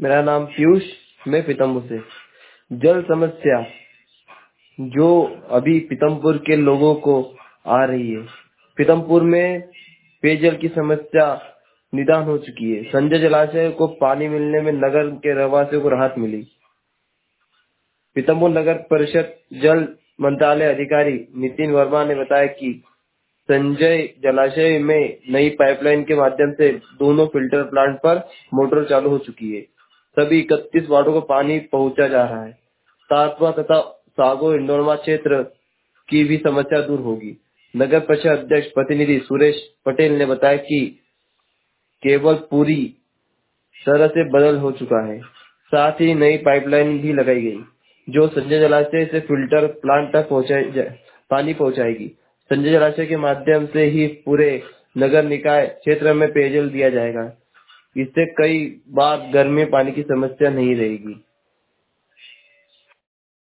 मेरा नाम पीयूष, मैं पीतमपुर से। जल समस्या जो अभी पीतमपुर के लोगों को आ रही है, पीतमपुर में पेयजल की समस्या निदान हो चुकी है। संजय जलाशय को पानी मिलने में नगर के रहवासियों को राहत मिली। पीतमपुर नगर परिषद जल मंत्रालय अधिकारी नितिन वर्मा ने बताया कि संजय जलाशय में नई पाइपलाइन के माध्यम से दोनों फिल्टर प्लांट पर मोटर चालू हो चुकी है। सभी 31 वार्डों को पानी पहुंचा जा रहा है। तारपुरा तथा सागो इंडोरमा क्षेत्र की भी समस्या दूर होगी। नगर परिषद अध्यक्ष प्रतिनिधि सुरेश पटेल ने बताया कि केबल पूरी तरह से बदल हो चुका है। साथ ही नई पाइपलाइन भी लगाई गई, जो संजय जलाशय से फिल्टर प्लांट तक पानी पहुंचाएगी। संजय जलाशय के माध्यम से ही पूरे नगर निकाय क्षेत्र में पेयजल दिया जाएगा। इससे कई बार गर्मी में पानी की समस्या नहीं रहेगी।